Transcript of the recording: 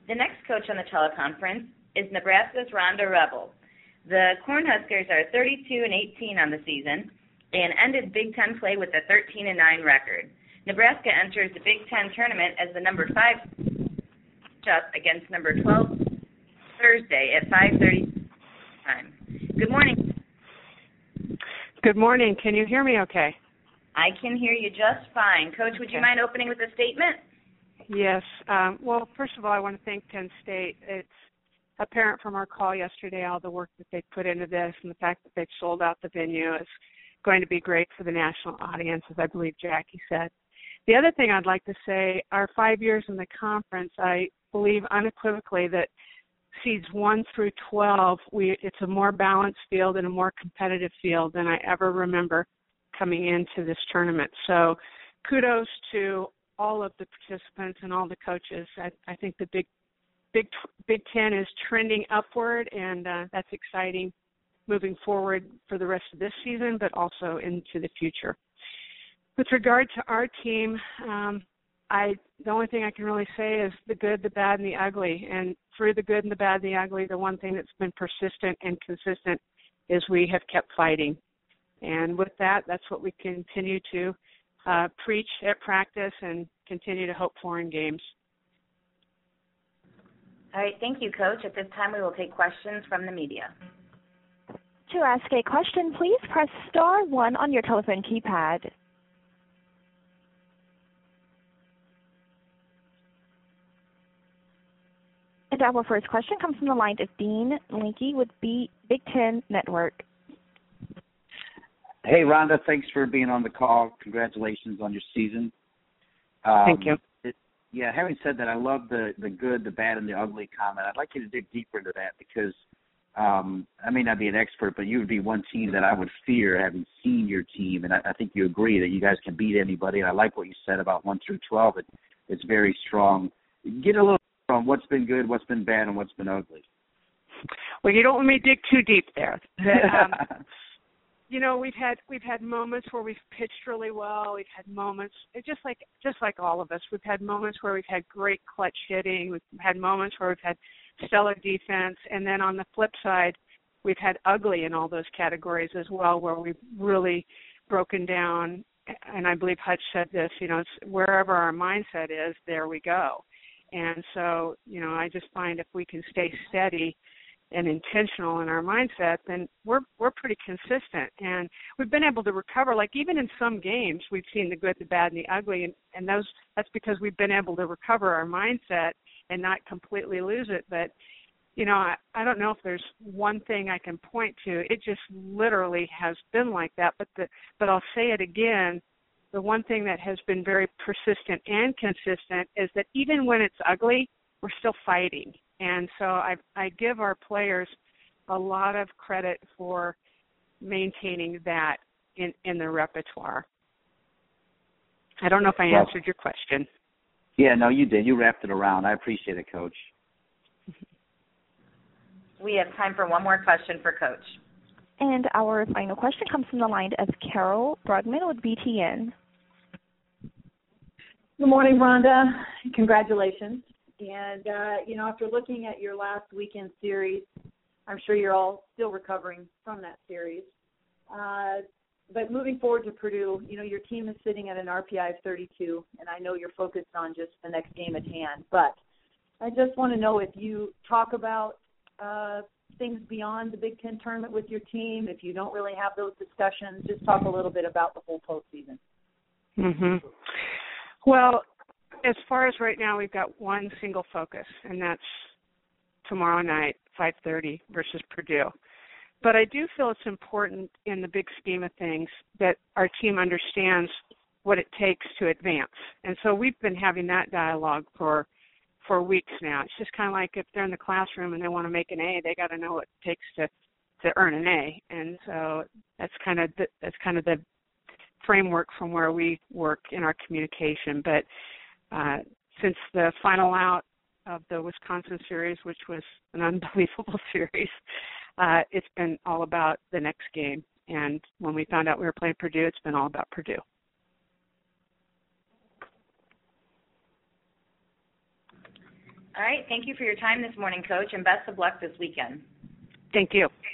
The next coach on the teleconference is Nebraska's Rhonda Rebel. The Cornhuskers are 32-18 on the season and ended Big Ten play with a 13-9 record. Nebraska enters the Big Ten tournament as the number 5 up against number 12 Thursday at 5:30 time. Good morning. Good morning. Can you hear me okay? I can hear you just fine. Coach, would you mind opening with a statement? Yes. Well, first of all, I want to thank Penn State. It's apparent from our call yesterday all the work that they put into this, and the fact that they've sold out the venue is going to be great for the national audience, as I believe Jackie said. The other thing I'd like to say, our 5 years in the conference, I believe unequivocally that seeds 1 through 12, it's a more balanced field and a more competitive field than I ever remember coming into this tournament. So kudos to all of the participants and all the coaches. I think the Big Ten is trending upward, and that's exciting moving forward for the rest of this season, but also into the future. With regard to our team, the only thing I can really say is the good, the bad, and the ugly. And through the good and the bad and the ugly, the one thing that's been persistent and consistent is we have kept fighting. And with that, that's what we continue to preach at practice and continue to hope for in games. All right, thank you, Coach. At this time, we will take questions from the media. To ask a question, please press star 1 on your telephone keypad. And our first question comes from the line of Dean Linke with Big Ten Network. Hey, Rhonda, thanks for being on the call. Congratulations on your season. Thank you. Having said that, I love the good, the bad, and the ugly comment. I'd like you to dig deeper into that because I may not be an expert, but you would be one team that I would fear having seen your team, and I think you agree that you guys can beat anybody, and I like what you said about 1 through 12. It's very strong. Get a little from what's been good, what's been bad, and what's been ugly. Well, you don't want me to dig too deep there. You know, we've had moments where we've pitched really well. We've had moments, just like all of us. We've had moments where we've had great clutch hitting. We've had moments where we've had stellar defense, and then on the flip side, we've had ugly in all those categories as well, where we've really broken down. And I believe Hutch said this. You know, it's wherever our mindset is, there we go. And so, you know, I just find if we can stay steady and intentional in our mindset, then we're pretty consistent. And we've been able to recover. Like even in some games, we've seen the good, the bad, and the ugly, and that's because we've been able to recover our mindset and not completely lose it. But, you know, I don't know if there's one thing I can point to. It just literally has been like that. But I'll say it again. The one thing that has been very persistent and consistent is that even when it's ugly, we're still fighting. And so I give our players a lot of credit for maintaining that in their repertoire. I don't know if I answered your question. Yeah, no, you did. You wrapped it around. I appreciate it, Coach. We have time for one more question for Coach. And our final question comes from the line of Carol Brugman with BTN. Good morning, Rhonda. Congratulations. And, you know, after looking at your last weekend series, I'm sure you're all still recovering from that series. But moving forward to Purdue, you know, your team is sitting at an RPI of 32, and I know you're focused on just the next game at hand. But I just want to know if you talk about things beyond the Big Ten tournament with your team, if you don't really have those discussions, just talk a little bit about the whole postseason. Mm-hmm. Well, as far as right now, we've got one single focus, and that's tomorrow night, 5:30 versus Purdue. But I do feel it's important in the big scheme of things that our team understands what it takes to advance. And so we've been having that dialogue for weeks now. It's just kind of like if they're in the classroom and they want to make an A, they got to know what it takes to earn an A. And so that's kind of the framework from where we work in our communication. But since the final out of the Wisconsin series, which was an unbelievable series, it's been all about the next game. And when we found out we were playing Purdue, it's been all about Purdue. All right. Thank you for your time this morning, Coach, and best of luck this weekend. Thank you.